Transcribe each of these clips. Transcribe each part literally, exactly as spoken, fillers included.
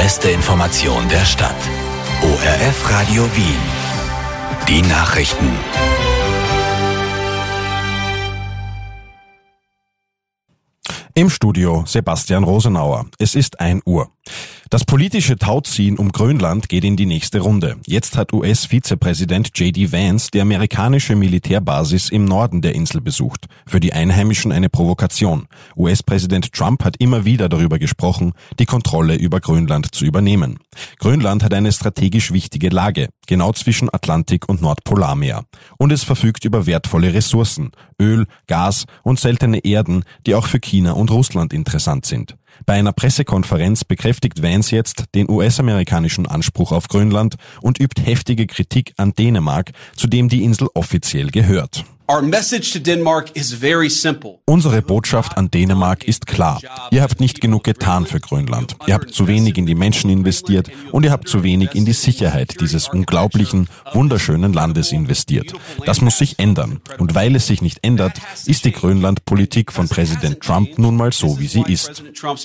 beste Information der Stadt. O R F Radio Wien. Die Nachrichten. Im Studio Sebastian Rosenauer. Es ist ein Uhr. Das politische Tauziehen um Grönland geht in die nächste Runde. Jetzt hat U S-Vizepräsident J D Vance die amerikanische Militärbasis im Norden der Insel besucht. Für die Einheimischen eine Provokation. U S-Präsident Trump hat immer wieder darüber gesprochen, die Kontrolle über Grönland zu übernehmen. Grönland hat eine strategisch wichtige Lage, genau zwischen Atlantik und Nordpolarmeer. Und es verfügt über wertvolle Ressourcen, Öl, Gas und seltene Erden, die auch für China und Russland interessant sind. Bei einer Pressekonferenz bekräftigt Vance jetzt den U S-amerikanischen Anspruch auf Grönland und übt heftige Kritik an Dänemark, zu dem die Insel offiziell gehört. Our message to Denmark is very simple. Unsere Botschaft an Dänemark ist klar. Ihr habt nicht genug getan für Grönland. Ihr habt zu wenig in die Menschen investiert und ihr habt zu wenig in die Sicherheit dieses unglaublichen, wunderschönen Landes investiert. Das muss sich ändern. Und weil es sich nicht ändert, ist die Grönland-Politik von Präsident Trump nun mal so, wie sie ist.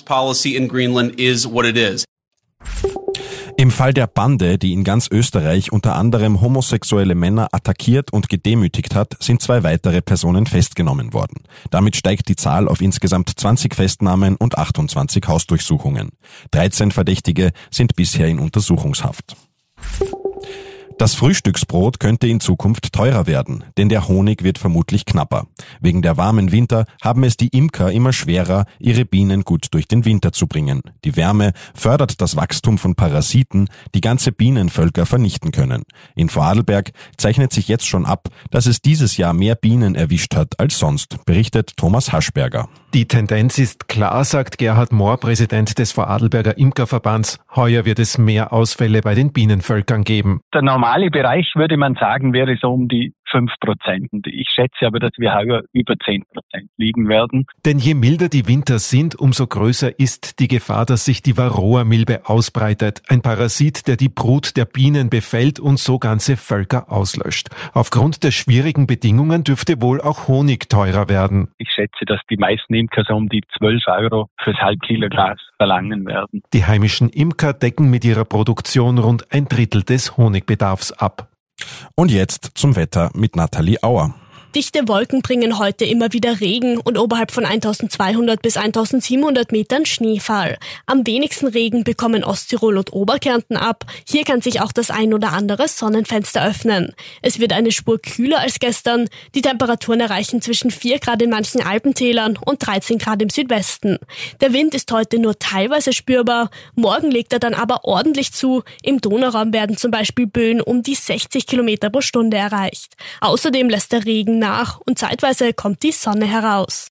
Im Fall der Bande, die in ganz Österreich unter anderem homosexuelle Männer attackiert und gedemütigt hat, sind zwei weitere Personen festgenommen worden. Damit steigt die Zahl auf insgesamt zwanzig Festnahmen und achtundzwanzig Hausdurchsuchungen. dreizehn Verdächtige sind bisher in Untersuchungshaft. Das Frühstücksbrot könnte in Zukunft teurer werden, denn der Honig wird vermutlich knapper. Wegen der warmen Winter haben es die Imker immer schwerer, ihre Bienen gut durch den Winter zu bringen. Die Wärme fördert das Wachstum von Parasiten, die ganze Bienenvölker vernichten können. In Vorarlberg zeichnet sich jetzt schon ab, dass es dieses Jahr mehr Bienen erwischt hat als sonst, berichtet Thomas Haschberger. Die Tendenz ist klar, sagt Gerhard Mohr, Präsident des Vorarlberger Imkerverbands. Heuer wird es mehr Ausfälle bei den Bienenvölkern geben. Der normale Bereich, würde man sagen, wäre so um die fünf Prozent. Ich schätze aber, dass wir heuer über zehn Prozent liegen werden. Denn je milder die Winter sind, umso größer ist die Gefahr, dass sich die Varroa-Milbe ausbreitet. Ein Parasit, der die Brut der Bienen befällt und so ganze Völker auslöscht. Aufgrund der schwierigen Bedingungen dürfte wohl auch Honig teurer werden. Ich schätze, dass die meisten Imker so um die zwölf Euro fürs Halbkilo Glas verlangen werden. Die heimischen Imker decken mit ihrer Produktion rund ein Drittel des Honigbedarfs ab. Und jetzt zum Wetter mit Nathalie Auer. Dichte Wolken bringen heute immer wieder Regen und oberhalb von eintausendzweihundert bis eintausendsiebenhundert Metern Schneefall. Am wenigsten Regen bekommen Osttirol und Oberkärnten ab. Hier kann sich auch das ein oder andere Sonnenfenster öffnen. Es wird eine Spur kühler als gestern. Die Temperaturen erreichen zwischen vier Grad in manchen Alpentälern und dreizehn Grad im Südwesten. Der Wind ist heute nur teilweise spürbar. Morgen legt er dann aber ordentlich zu. Im Donauraum werden zum Beispiel Böen um die sechzig Kilometer pro Stunde erreicht. Außerdem lässt der Regen nach und zeitweise kommt die Sonne heraus.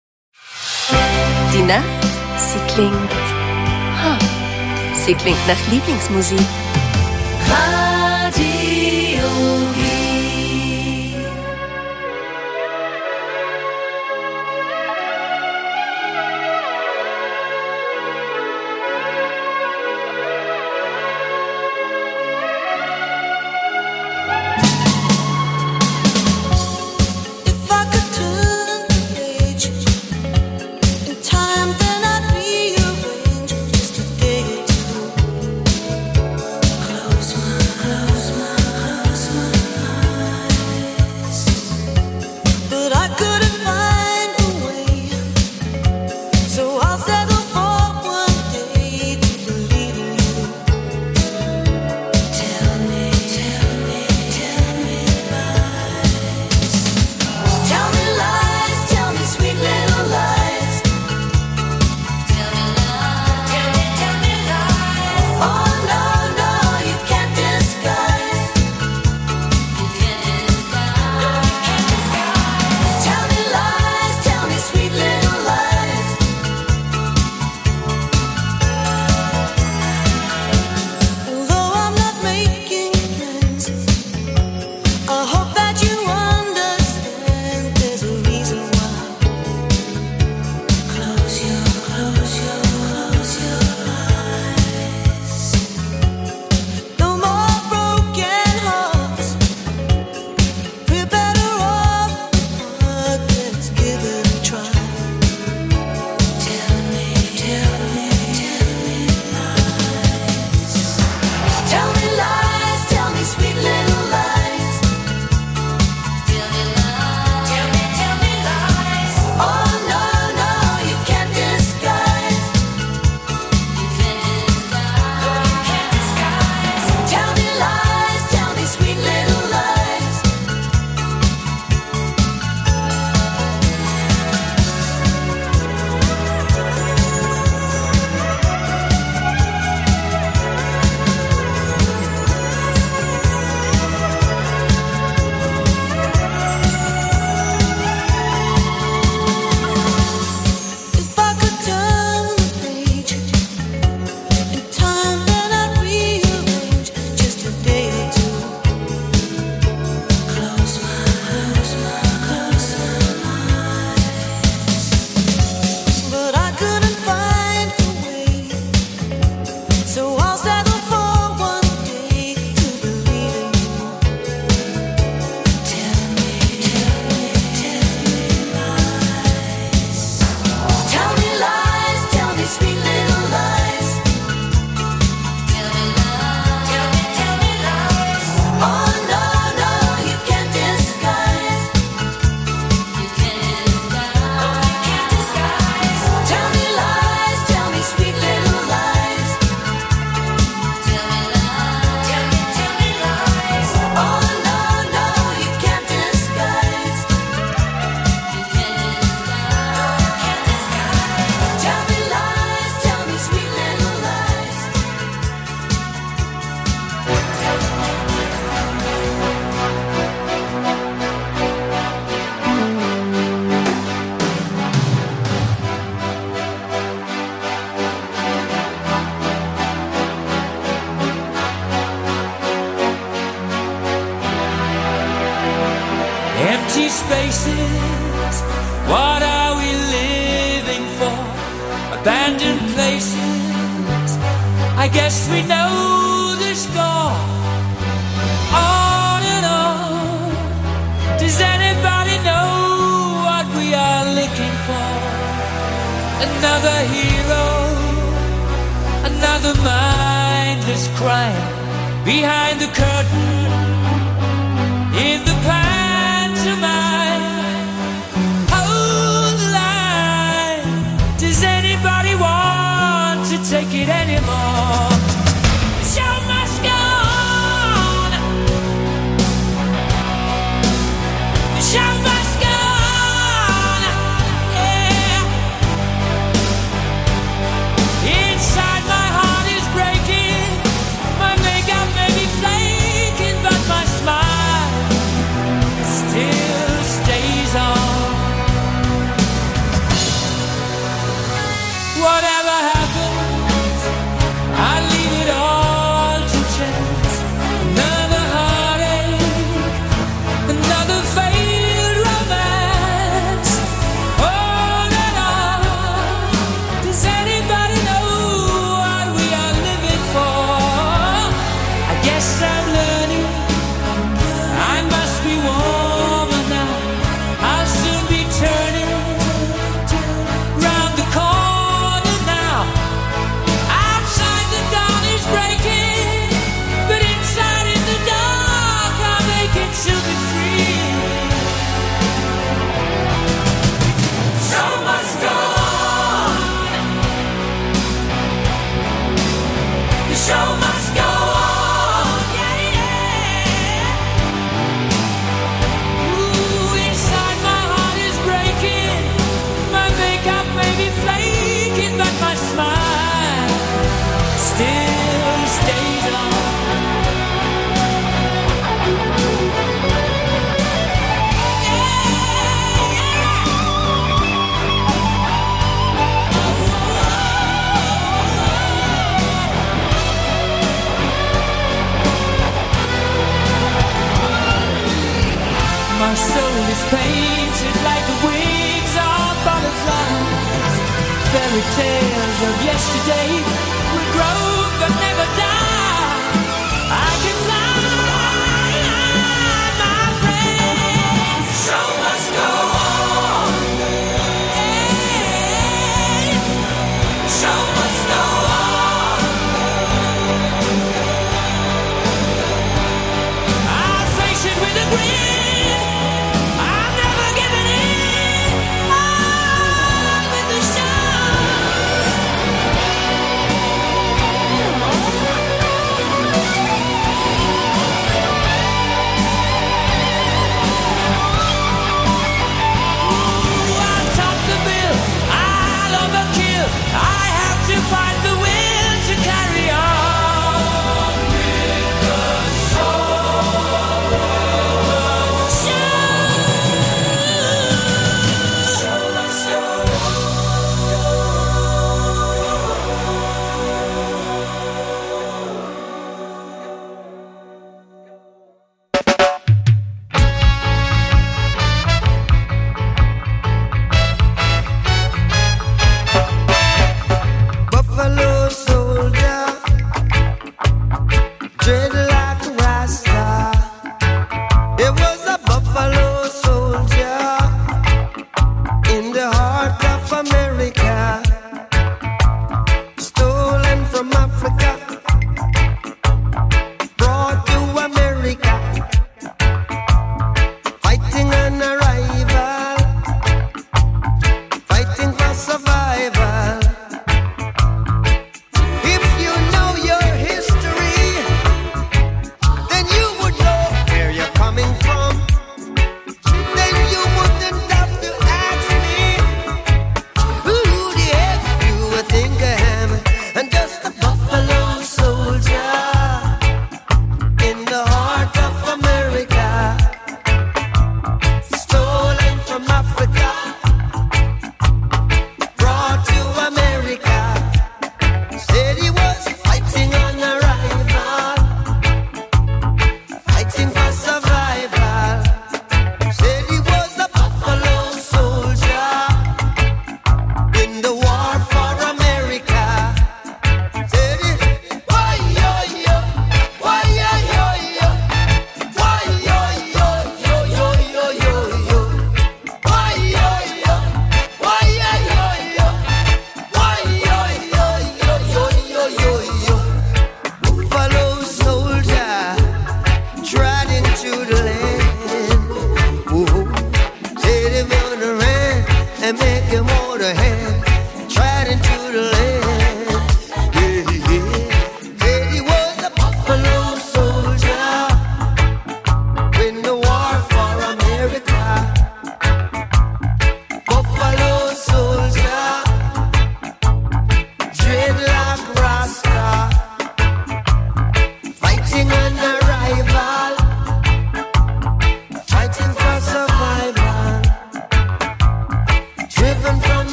Die Nacht, sie klingt, ha, sie klingt nach Lieblingsmusik. Radio Wien. Close my eyes. spaces. What are we living for? Abandoned places. I guess we know the score. On and on. Does anybody know what we are looking for? Another hero, another mindless crime. Behind the curtain, in the pantomime. Hold the line. Does anybody want to take it anymore? The show must go on. The show must go on. Yeah. Inside my heart is breaking. My makeup may be flaking, but my smile still stays on. Whatever happens, I leave it all to chance. Another heartache, another failed romance. On and on. Does anybody know what we are living for? I guess I'm learning. I must be warmer now. I'll soon be turning round the corner now. Outside the dawn is breaking, but inside in the dark I'm aching to be free. Show must go on. The show must go on. Yeah, yeah. Ooh, inside my heart is breaking. My makeup may be flaking, but my smile still stays on. My soul is painted like the wings of butterflies. Fairy tales of yesterday will grow but never die. I can fly, my friend. The show must go on. Hey, the show must go on. I'll face it with a grin. I'm never giving in. On with the show.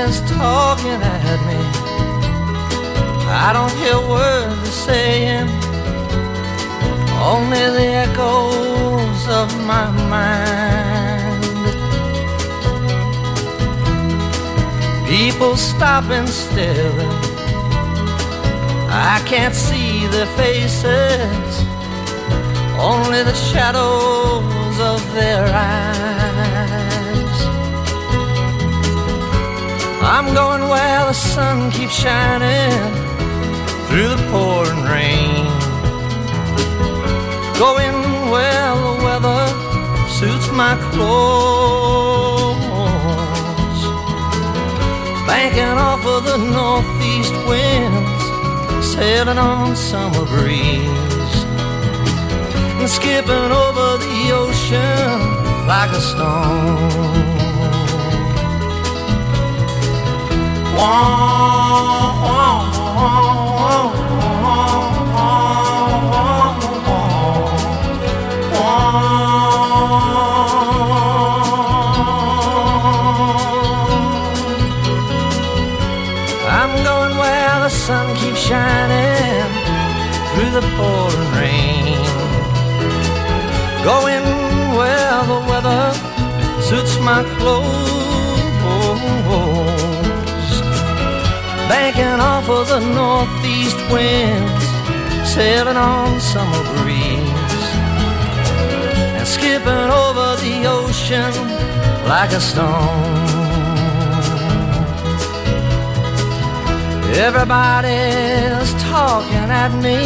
Everybody's talking at me. I don't hear words they're saying, only the echoes of my mind. People stop and stare, I can't see their faces, only the shadows of their eyes. I'm going where the sun keeps shining through the pouring rain, going where the weather suits my clothes, banking off of the northeast winds, sailing on summer breeze, and skipping over the ocean like a stone. Wah, wah, wah, I'm going where the sun keeps shining through the pouring rain, going where the weather suits my clothes, banking off of the northeast winds, sailing on summer breeze, and skipping over the ocean like a stone. Everybody's talking at me,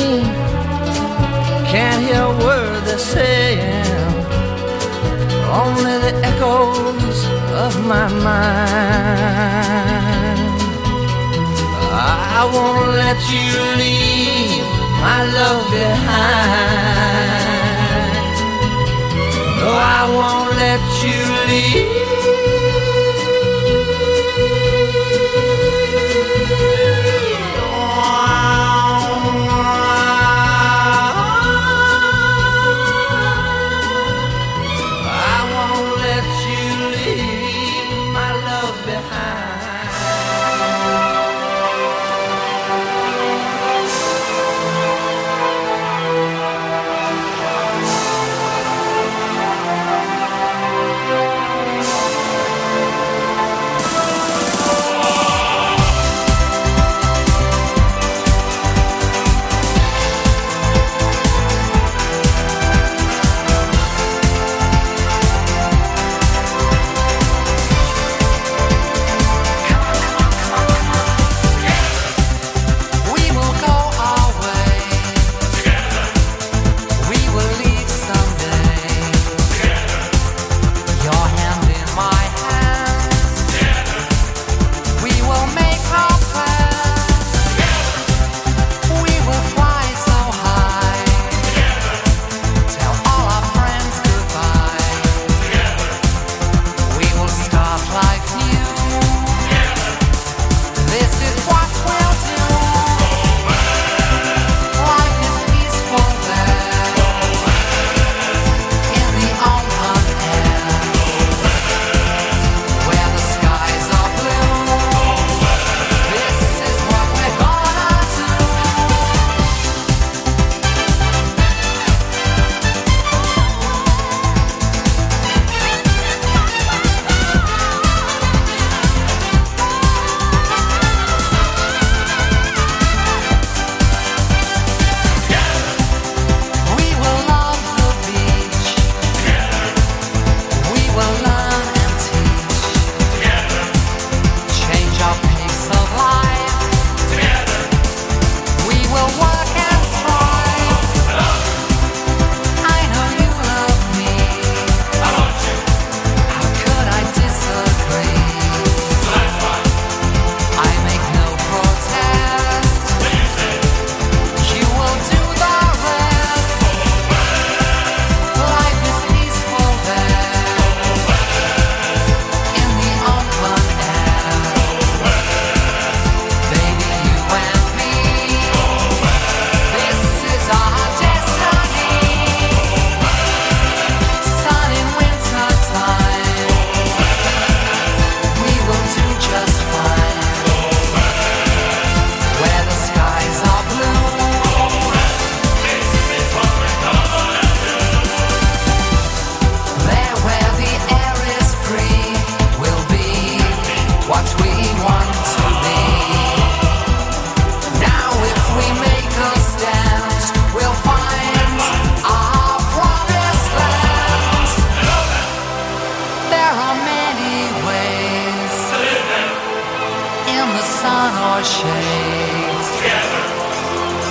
can't hear a word they're saying, only the echoes of my mind. I won't let you leave my love behind. No, I won't let you leave.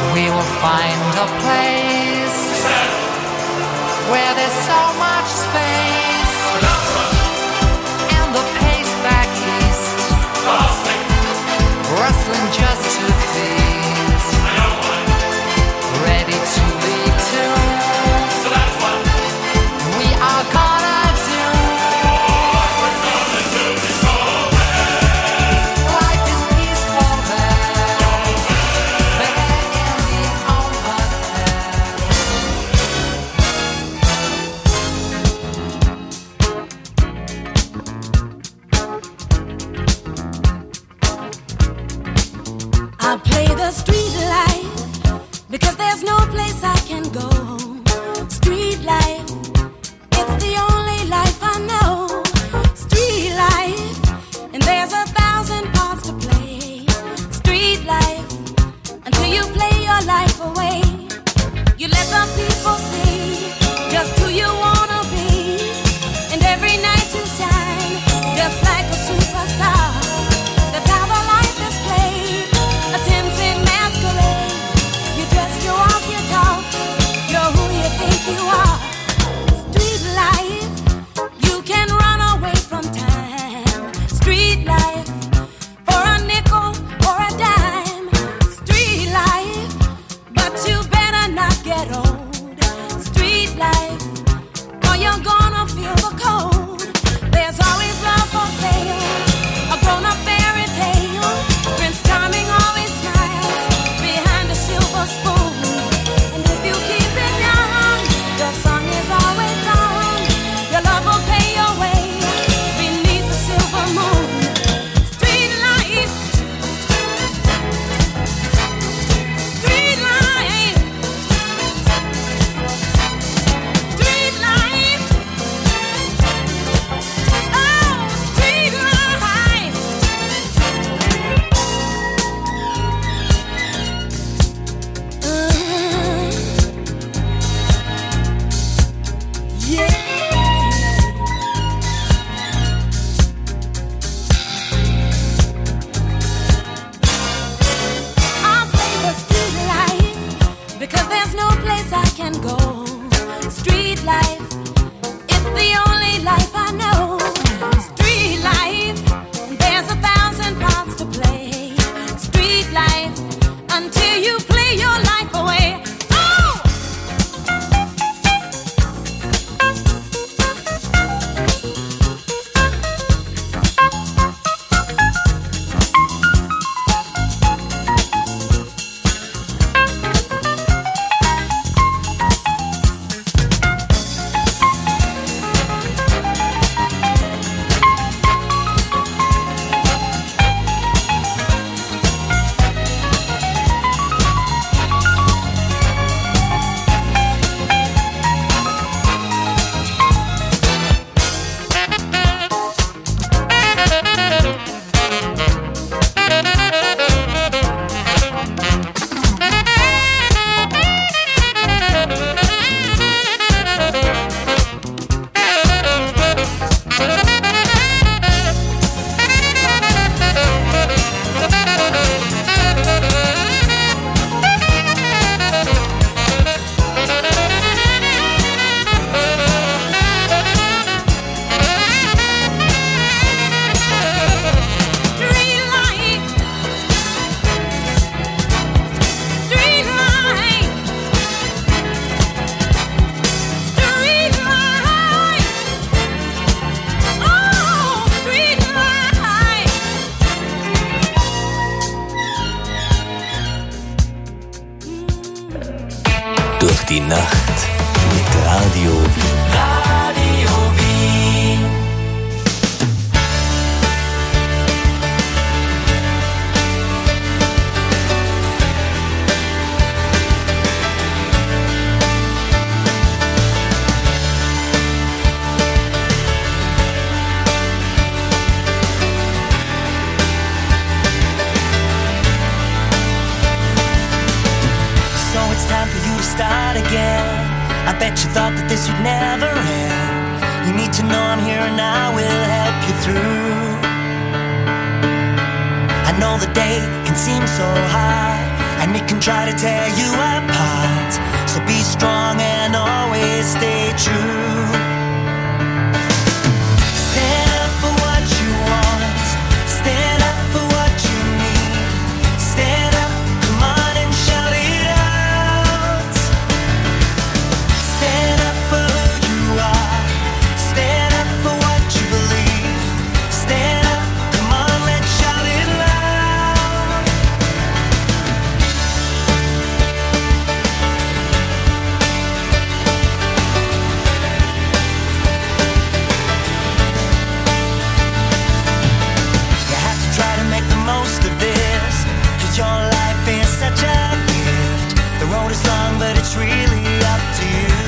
we will find a place where there's so much space, and the pace back east, rustling just to please, ready to lead to, we are gonna do. Life is peaceful there, there in the open I play the street life because there's no place I can go. Street life, it's the only life I know. Street life, and there's a thousand parts to play. Street life, until you play your life away. You let the people see just who you wanna be, and every night you shine just like a superstar. That's how the life is played, a ten-cent masquerade. You dress, you walk, you talk, you're who you think you are. Street life, you can run away from time. Street life, for a nickel or a dime. Street life, but you better not get old. Street life, or you're gonna feel the cold. There's always love for sale, a grown-up fairy tale. Prince Charming always smiles behind a silver spoon. And if you keep it young, your song is always on. Your love will pay your way beneath the silver moon. Street life, street life, street life. Oh, street life. Uh, yeah. I'll play the street life because there's no place I can go. Street life, it's the only life I know. Street life, and there's a thousand parts to play. Street life, until you play your life away. Oh! Street life, street life, street life. Oh, street life. Durch die Nacht mit Radio Wien. Radio Wien. So it's time for you to start again. I bet you thought that this would never end. You need to know I'm here and I will help you through. I know the day can seem so hard. and it can try to tear you apart. So be strong and always stay true. Stand up for what you want. Stand up for what you need. Stand up, come on and shout it out. Stand up for who you are. Stand up for what you believe. Stand up, come on, let's shout it loud. You have to try to make the most of this, 'cause your life is such a gift. The road is long, but it's really up to you.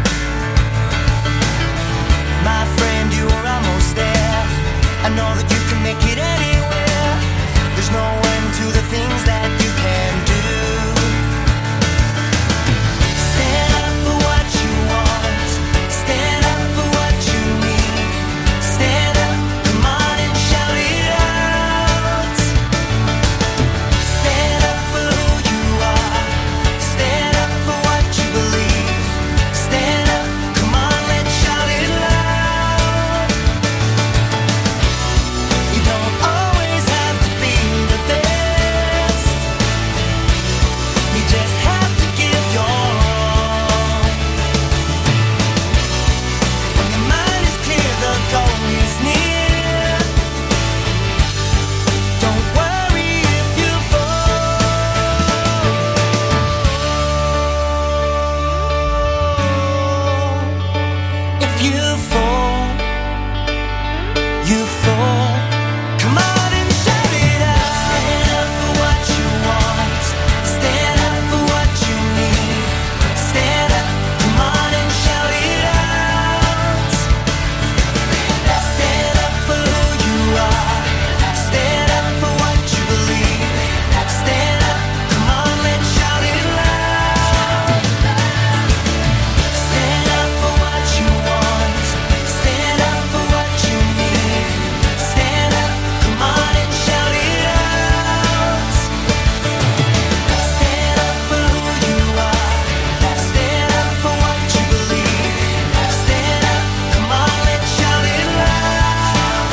My friend, you are almost there. I know that you can make it anywhere. There's no end to the things that you can do. Stand up for what you want. Stand up for what you need. Stand up, come on and shout it out. Stand up for who you are. Stand up for what you believe. Stand up, come on, let's shout it loud. You don't always have to be the best. You just have to give your all. When your mind is clear, the goal is near. Don't worry if you fall. If you fall, you fall. Come on and shout it out. Stand up for what you want. Stand up for what you need. Stand up, come on and shout it out. Stand up for who you are. Stand up for what you believe. Stand up, come on, let's shout it loud. Stand up for what you want. Stand up for what you need. Stand up, come on and shout it out. Stand up for who you are. Stand up for what you believe. Stand up, come on, let's shout it loud.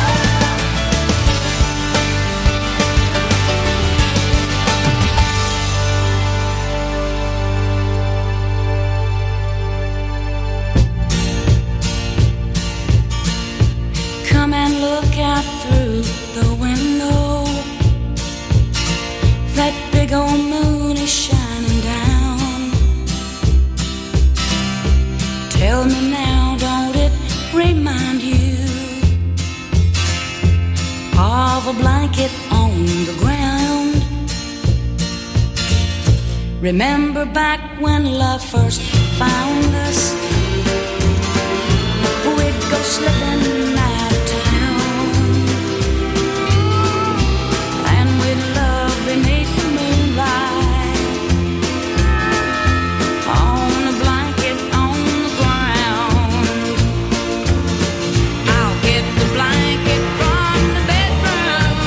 Come and look out through the window. That big old moon is shining down. Tell me now, don't it remind you of a blanket on the ground? Remember back when love first found us? We'd go slipping out of town, and we'd love beneath the moonlight, on a blanket on the ground. I'll get the blanket from the bedroom,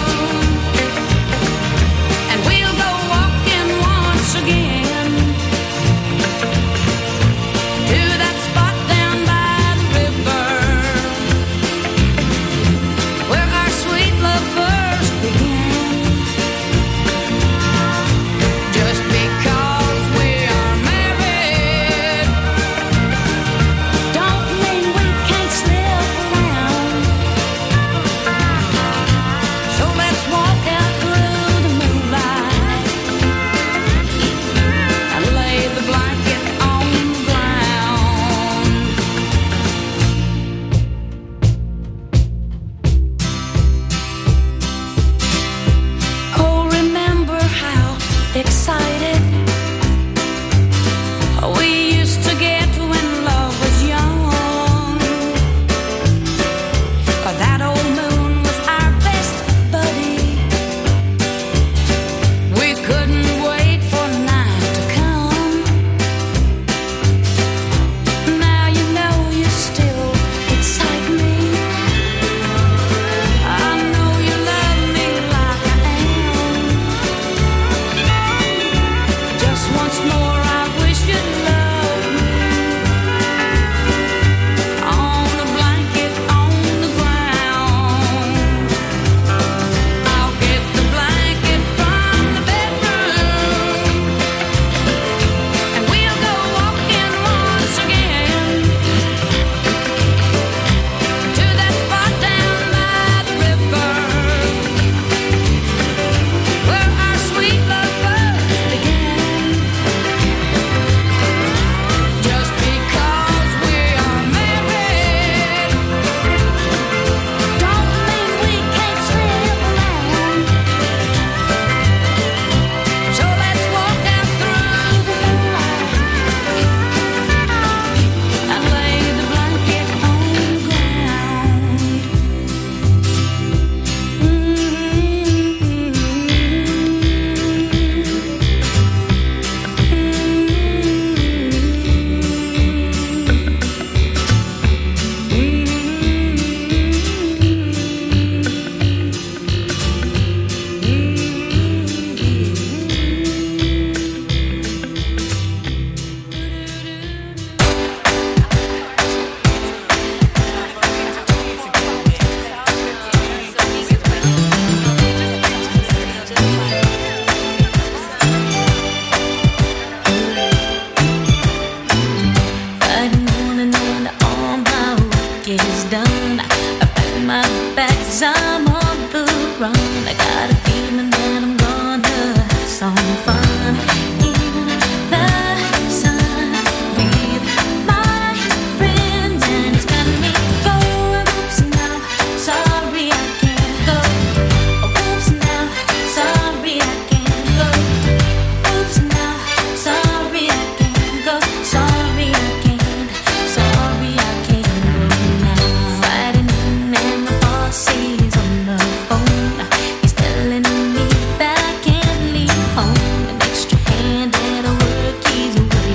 and we'll go walking once again to that spot down by the river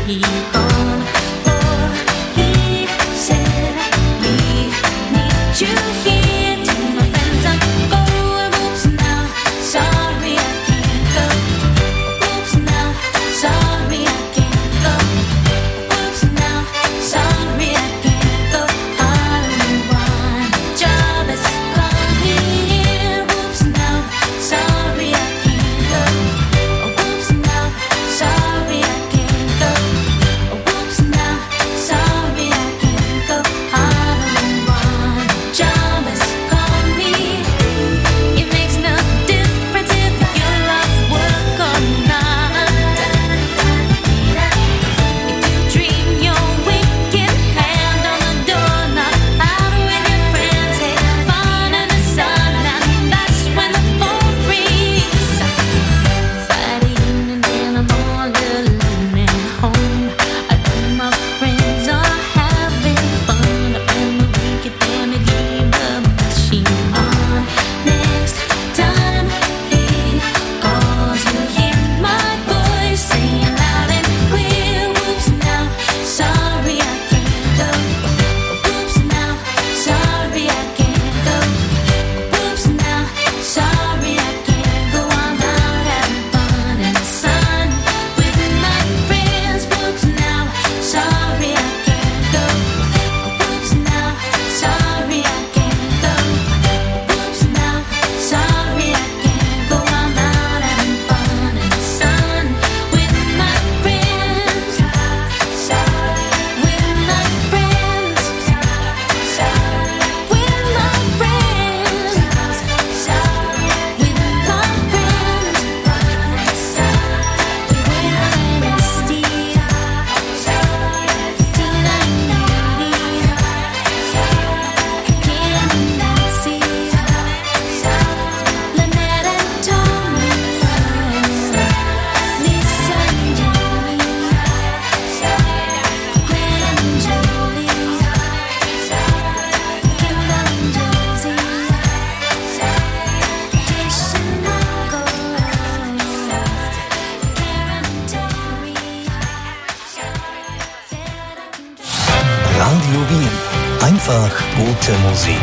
Radio Wien. Einfach gute Musik.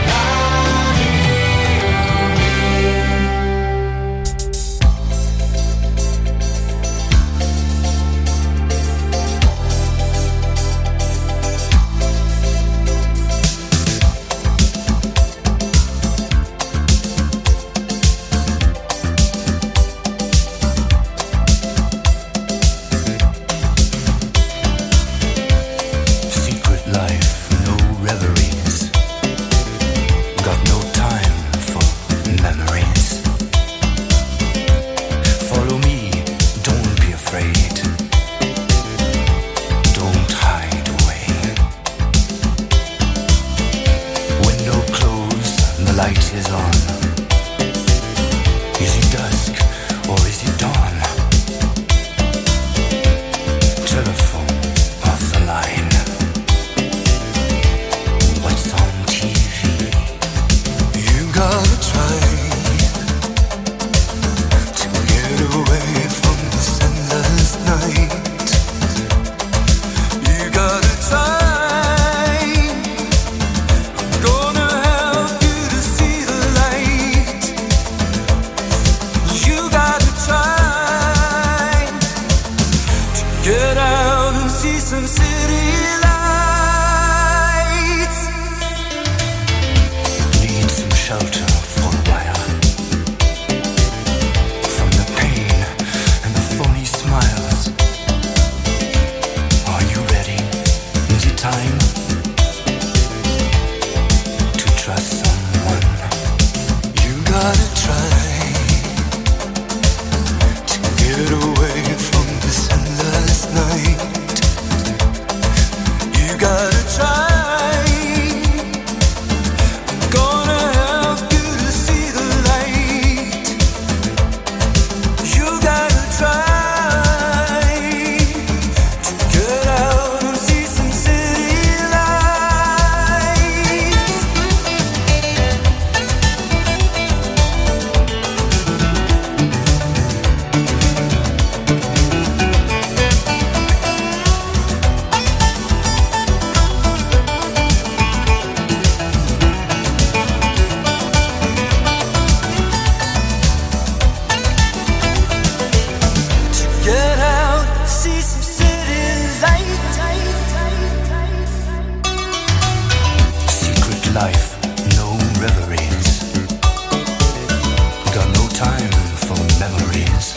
life, no reveries. Got no time for memories.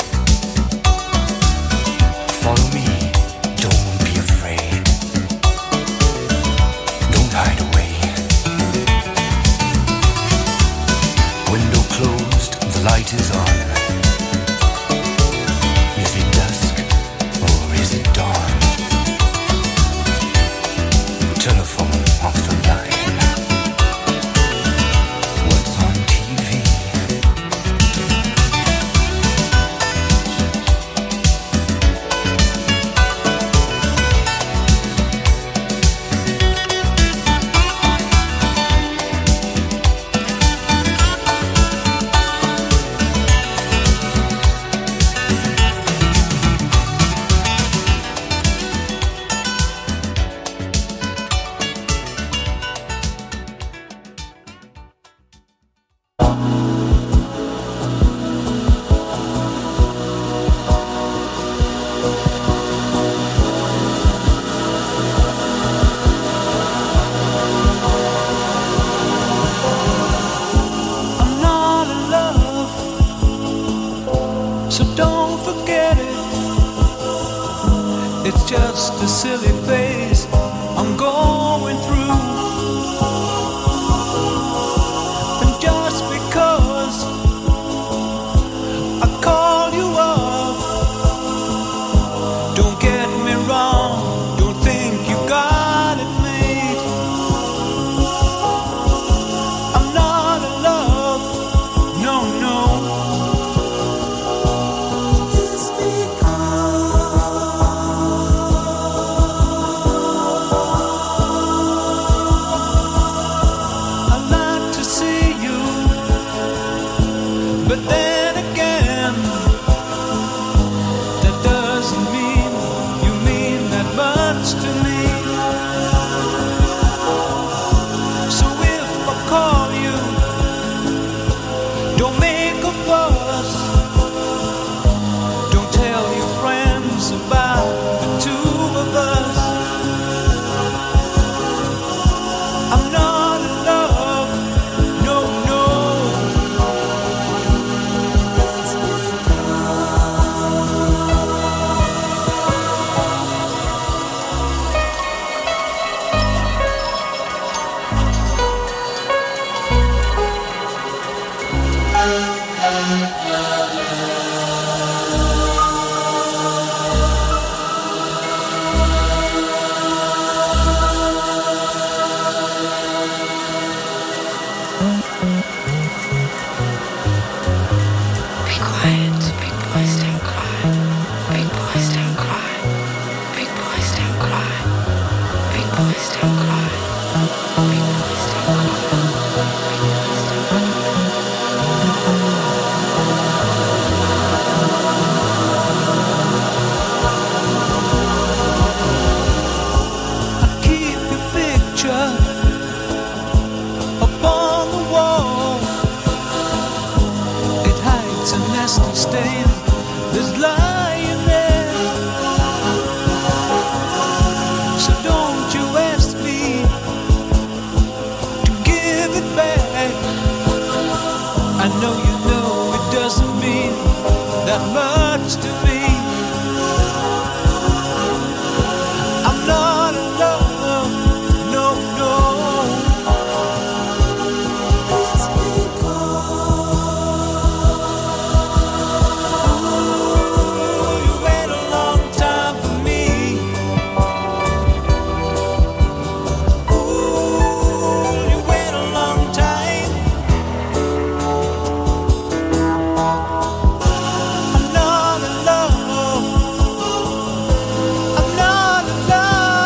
Follow me, don't be afraid. Don't hide away. Window closed, the light is on. Is it dusk or is it dawn? Telephone off the line. What's on T V? I'm not in love, so don't forget it. It's just a silly phase I'm going through. And just because I call you up, don't get me wrong, don't think you got it made. I'm not in love, no, no. It's I like to see you, but then again, that doesn't mean you mean that much to me. So if I call you, don't make a fuss. Don't tell your friends about the two of us. I'm not in love, no, no. Be quiet, big boys don't cry. Big boys don't cry. Big boys don't cry. Big boys don't cry. Big boys don't cry. I keep your picture up on the wall. It hides a nasty stain that's lying there. So don't you ask me to give it back. I know you know it doesn't mean that much to me. I'm not in love, no, no. Ooh, you wait a long time for me. Ooh, you wait a long time. I'm not in love. I'm not in love.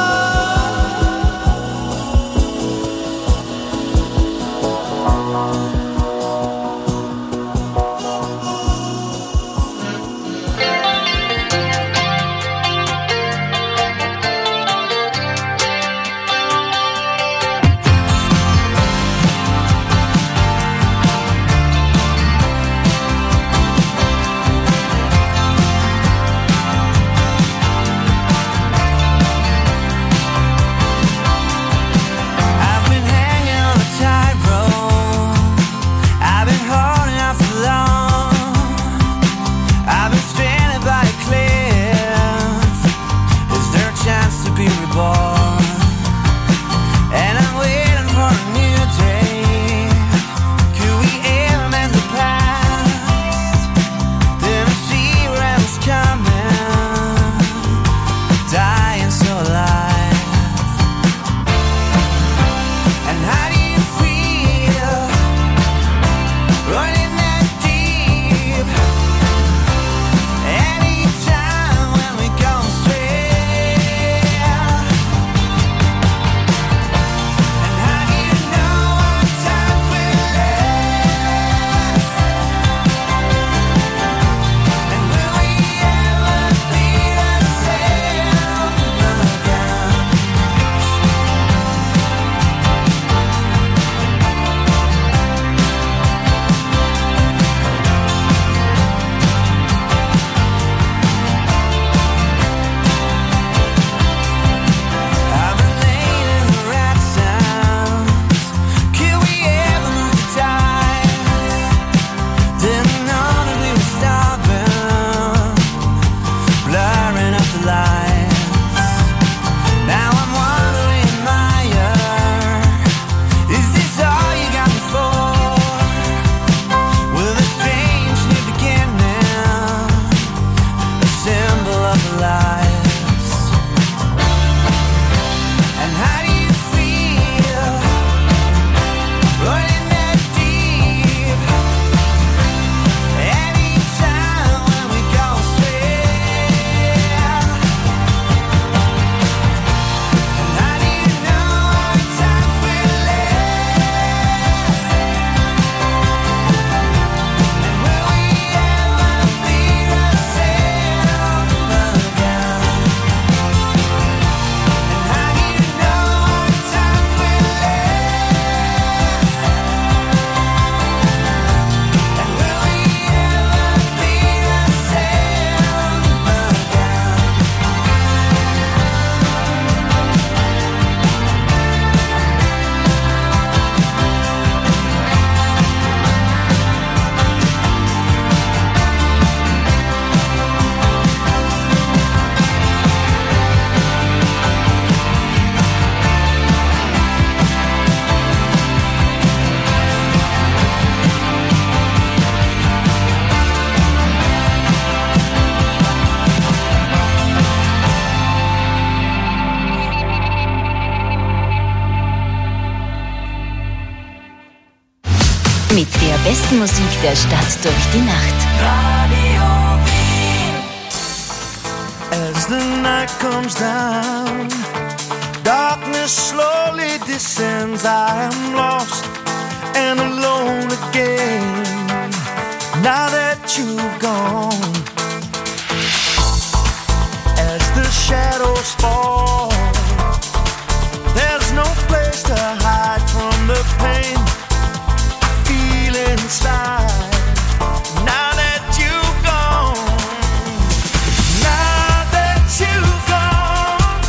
Mit der besten Musik der Stadt durch die Nacht. Radio Wien. As the night comes down, darkness slowly descends. I am lost and alone again. Now that you've gone, as the shadows fall, there's no place to hide from the pain I feel inside. Now that you've gone, now that you've gone,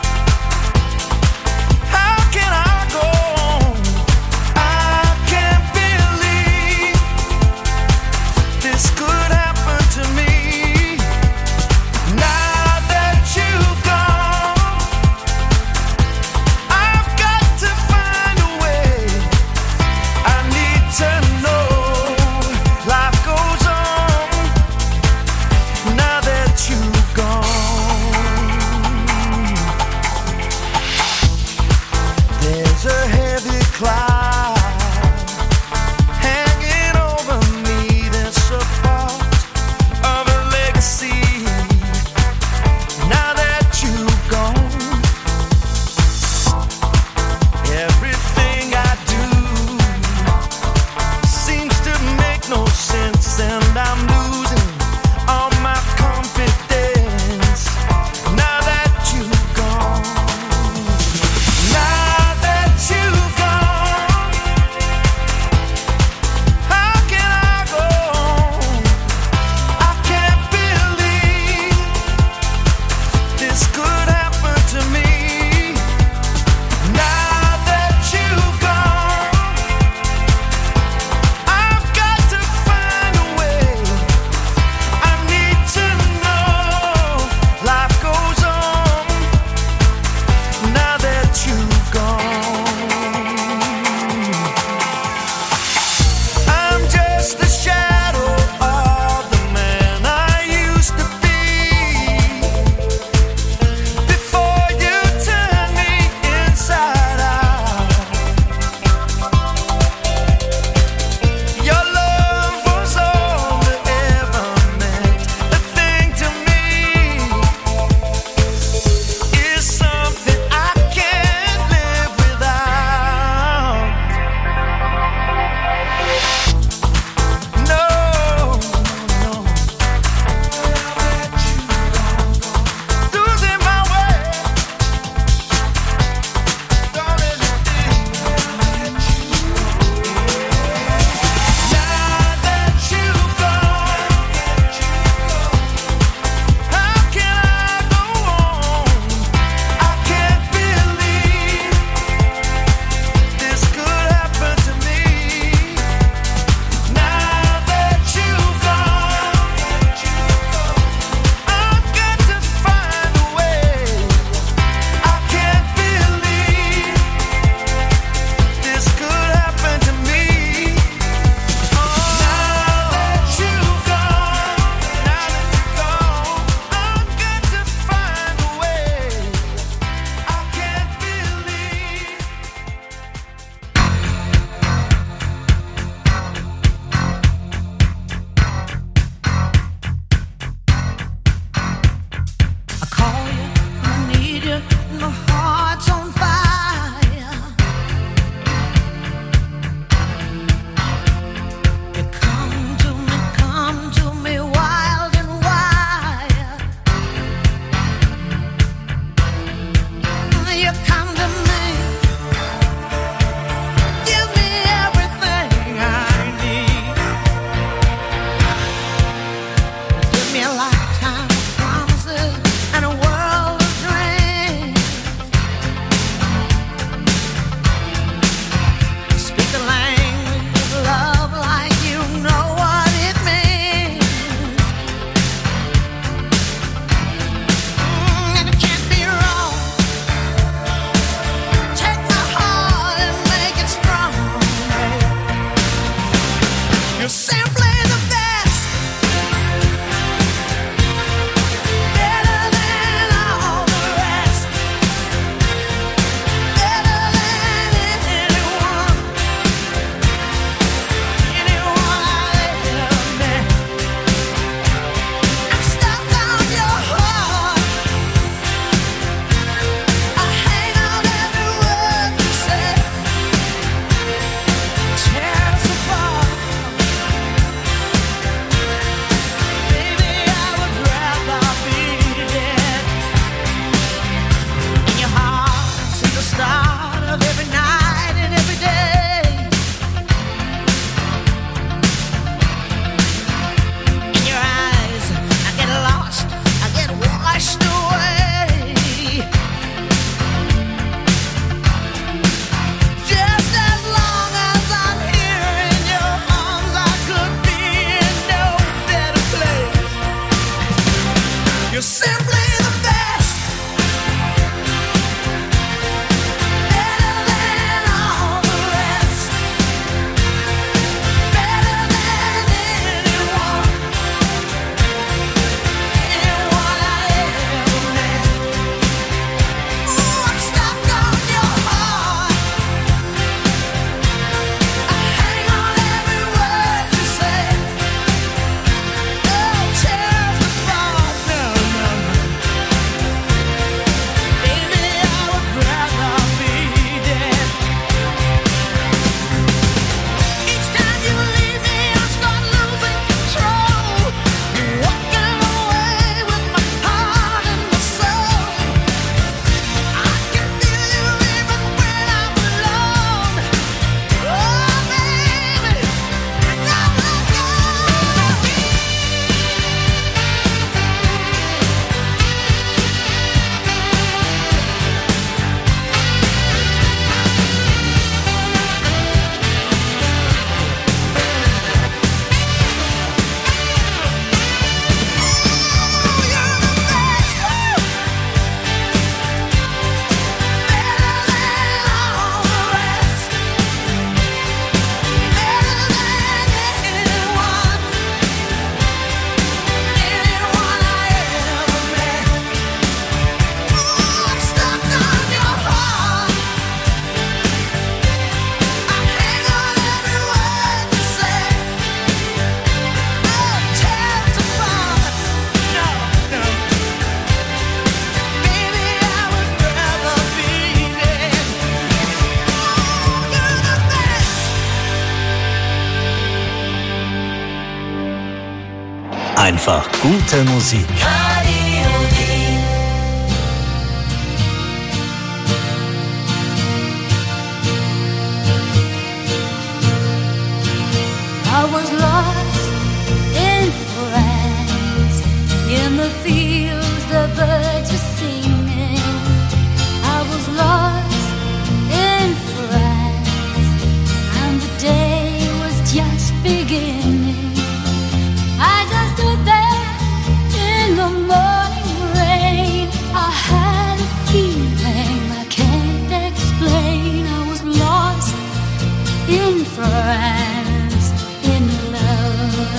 how can I go on? I can't believe this could happen to me. Now that you've gone, Einfach gute Musik. Radio Wien. I was lost in France, in the fields the birds were singing. I was lost in France, and the day was just beginning. I just stood there in the morning rain. I had a feeling I can't explain. I was lost in France, in love.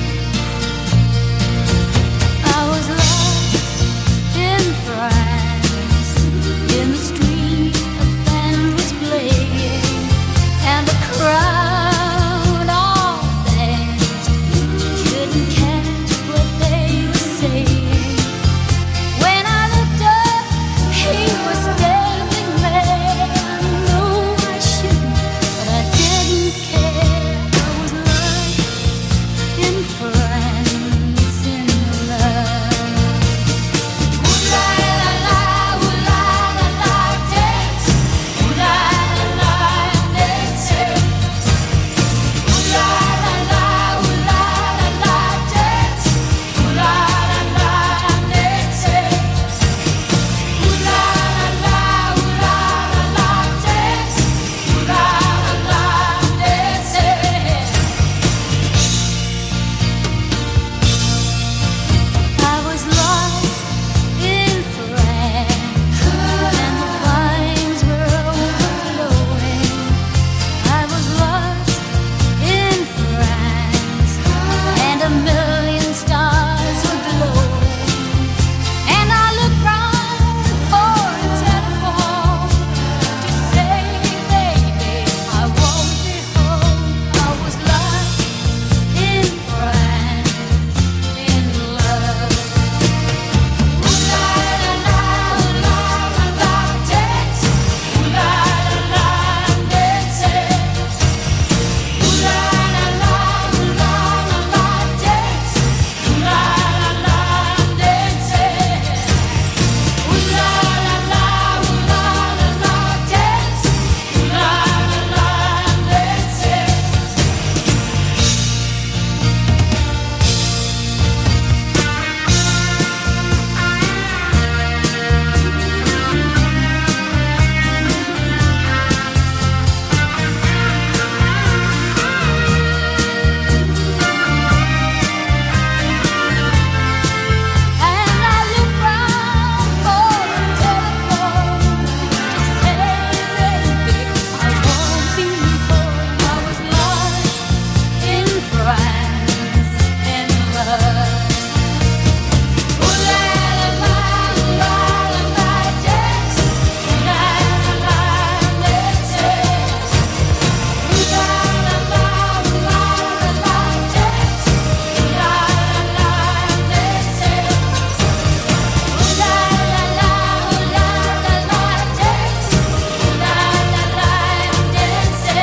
I was lost in France, in the street a band was playing, and the crowd all danced. Couldn't catch what they were saying. When I looked up, he was standing there. I knew I shouldn't, but I didn't care. I was lost in France, in love. Ooh la la la, ooh la la la, dance. Ooh la la la, dance. Ooh la la la, ooh la la la, dance. Ooh la la la, dance. Ooh la la la, ooh la la la, dance. Ooh la la la, dance. I was lost in France, and the vines were overflowing. I was lost in France, and a million stars were glowing. And I looked round for a telephone to say, baby, I won't be home. I was lost in France, in love. Ooh la la la, ooh la la la, dance. Ooh la la la, dance. Ooh la la la, ooh la la la, dance. Ooh la la la, dance. Ooh la la la, ooh la la la, dance. Ooh la And I looked round for a telephone to say, baby, I won't be home. I was lost in France, in love. Ooh la la la, ooh la la la, dance. Ooh la la la, dance. Ooh la la la, ooh la la la, dance. Ooh la la la, dance. Ooh la la la, ooh la la la, dance. Ooh la la la, dance. Ooh la la la, ooh la la la, dance. Ooh la la la,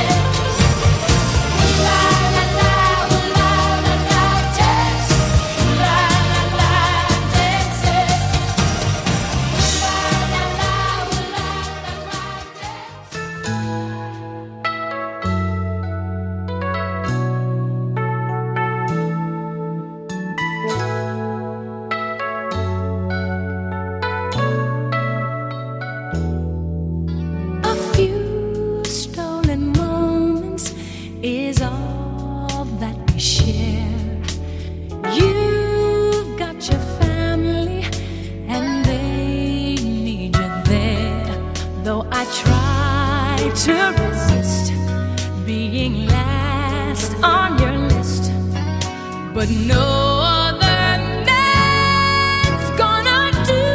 A few stolen moments is all that we share. You've got your family, and they need you there. Though I try to resist being last on your list, but no other man's gonna do.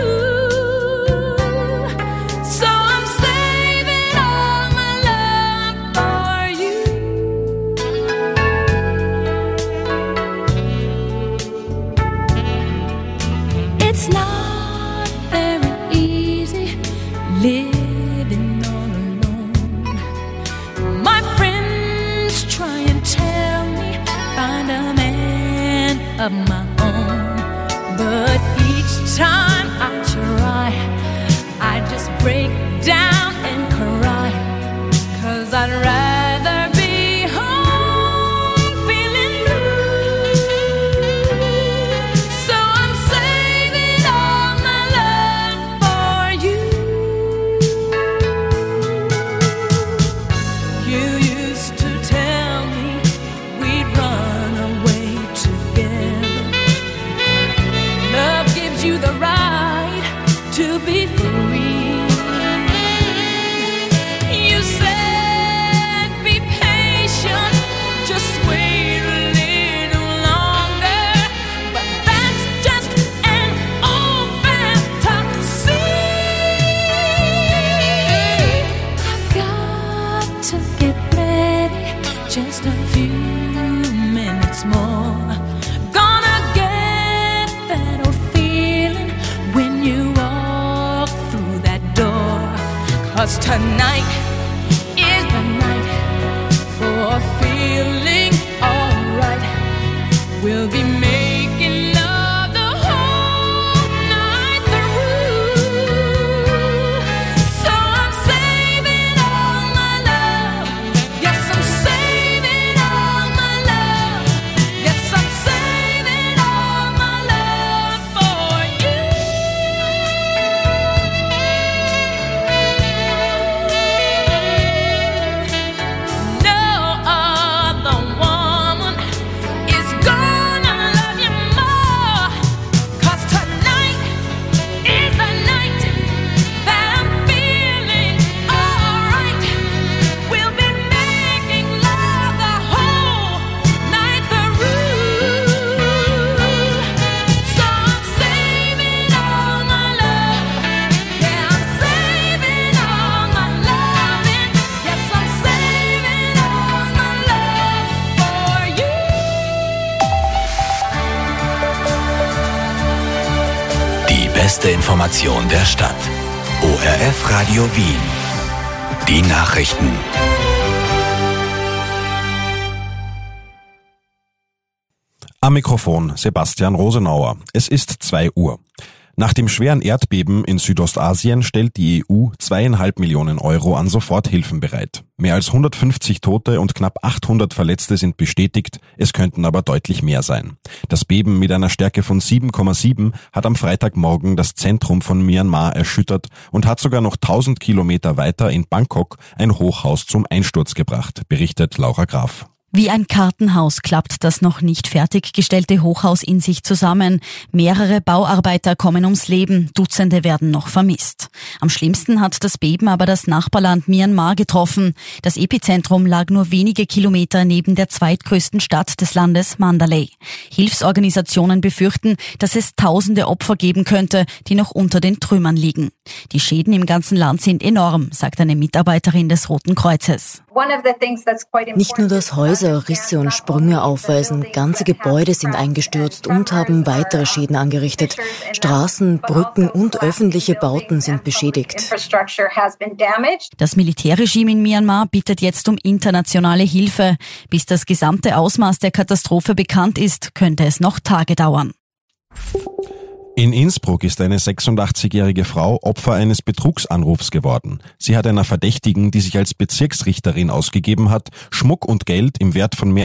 So I'm saving all my love for you. It's not very easy living all alone. My friends try and tell me, find a man breathe. You said be patient, just wait a little longer, but that's just an old fantasy. I've got to get ready, just a few minutes more. Gonna get that old feeling when you walk through that door. 'Cause tonight is the night for feeling alright. We'll be making love the whole night through. So I'm saving all my love. Yes, I'm saving all my love. Yes, I'm saving all my love for you. No other woman is gonna love you more. 'Cause tonight is the night that I'm feeling alright. We'll be making love the whole night through. So I'm saving all my love. Yeah, I'm saving all my loving. Yes, I'm saving all my love for you. Die beste Information der Stadt. O R F Radio Wien. Die Nachrichten. Am Mikrofon Sebastian Rosenauer. Es ist zwei Uhr. Nach dem schweren Erdbeben in Südostasien stellt die E U zweieinhalb Millionen Euro an Soforthilfen bereit. Mehr als hundertfünfzig Tote und knapp achthundert Verletzte sind bestätigt, es könnten aber deutlich mehr sein. Das Beben mit einer Stärke von sieben Komma sieben hat am Freitagmorgen das Zentrum von Myanmar erschüttert und hat sogar noch tausend Kilometer weiter in Bangkok ein Hochhaus zum Einsturz gebracht, berichtet Laura Graf. Wie ein Kartenhaus klappt das noch nicht fertiggestellte Hochhaus in sich zusammen. Mehrere Bauarbeiter kommen ums Leben, Dutzende werden noch vermisst. Am schlimmsten hat das Beben aber das Nachbarland Myanmar getroffen. Das Epizentrum lag nur wenige Kilometer neben der zweitgrößten Stadt des Landes, Mandalay. Hilfsorganisationen befürchten, dass es tausende Opfer geben könnte, die noch unter den Trümmern liegen. Die Schäden im ganzen Land sind enorm, sagt eine Mitarbeiterin des Roten Kreuzes. Nicht nur, dass Häuser Risse und Sprünge aufweisen, ganze Gebäude sind eingestürzt und haben weitere Schäden angerichtet. Straßen, Brücken und öffentliche Bauten sind beschädigt. Das Militärregime in Myanmar bittet jetzt um internationale Hilfe. Bis das gesamte Ausmaß der Katastrophe bekannt ist, könnte es noch Tage dauern. In Innsbruck ist eine sechsundachtzigjährige Frau Opfer eines Betrugsanrufs geworden. Sie hat einer Verdächtigen, die sich als Bezirksrichterin ausgegeben hat, Schmuck und Geld im Wert von mehr